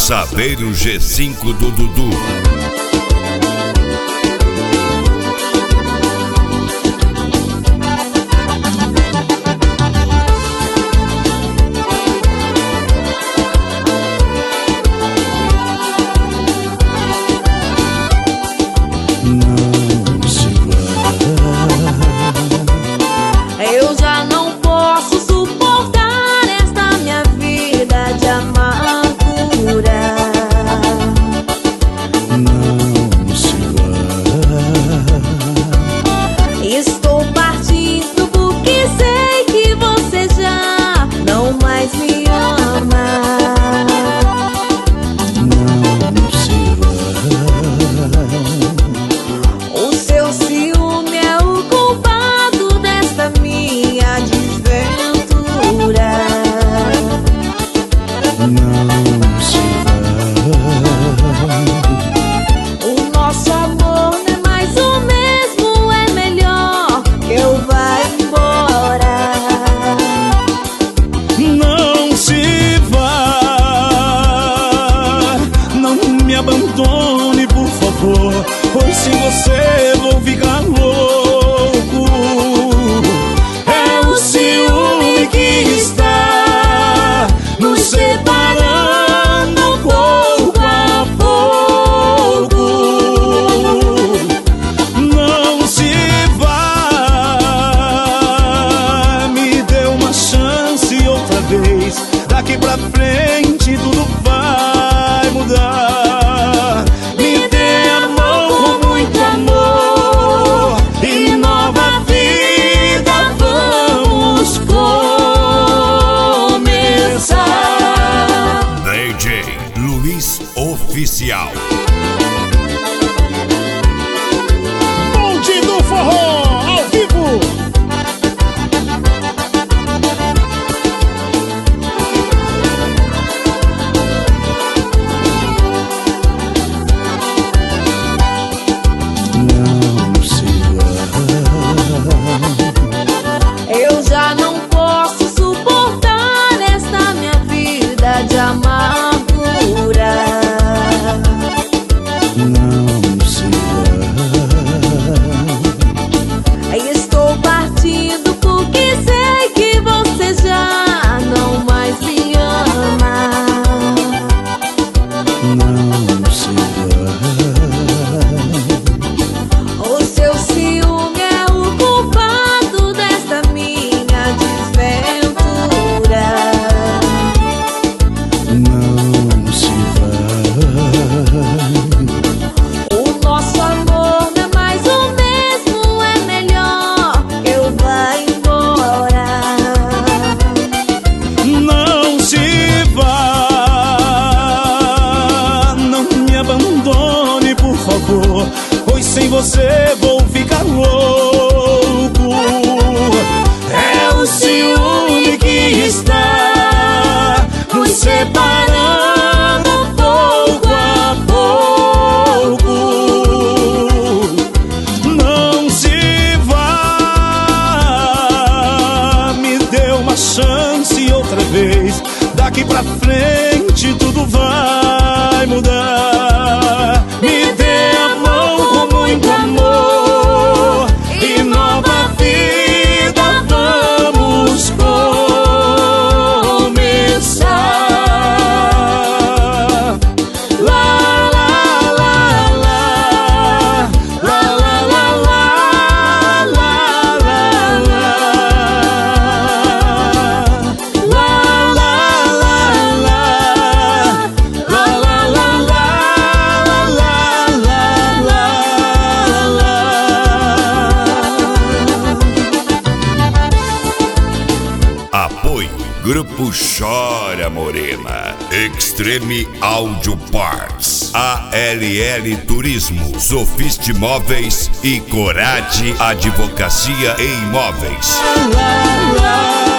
Saveiro G5 do Dudu. Eu já não posso suportar esta minha vida de amargura. Não se vá. Estou partindo porque sei que você já não mais me ama. Não se vá. O seu ciúme é o culpado desta minha desventura. Não se vá. O nosso amor não é mais o mesmo, é melhor que eu vá embora. Não se vá. Não me abandone, por favor, pois sem você vou ficar louco. É o ciúme que está nos separando pouco a pouco. Não se vá. Me dê uma chance outra vez. Daqui pra frente tudo vai mudar. Me dê a mão com muito amor e nova vida vamos começar. DJ Luiz Oficial. Bonde do Forró, ao vivo. Não se vá. Eu já não posso suportar esta minha vida de amargura. Não se vá. Estou partindo porque sei que você já não mais me ama. Não se vá. O seu ciúme é o culpado desta minha desventura. Não se vá. O nosso amor não é mais o mesmo, é melhor que eu vá embora. Não se vá. Não me abandone, por favor, pois sem você vou ficar louco. É o ciúme que está nos separando pouco a pouco. Não se vá. Me dê uma chance outra vez. Daqui pra frente tudo vai mudar. Me dê a mão com muito amor e nova vida vamos começar. Lá, lá, lá, lá. Lá, lá, lá, lá. Lá, lá, lá. Lá, lá, lá, lá. Lá, lá, lá, lá. Lá, lá, lá, lá. Apoio Grupo Chora Morena, Extreme Audio Parts, ALL Turismo, Sofiste Móveis e Corade Advocacia e Imóveis. Lá, lá.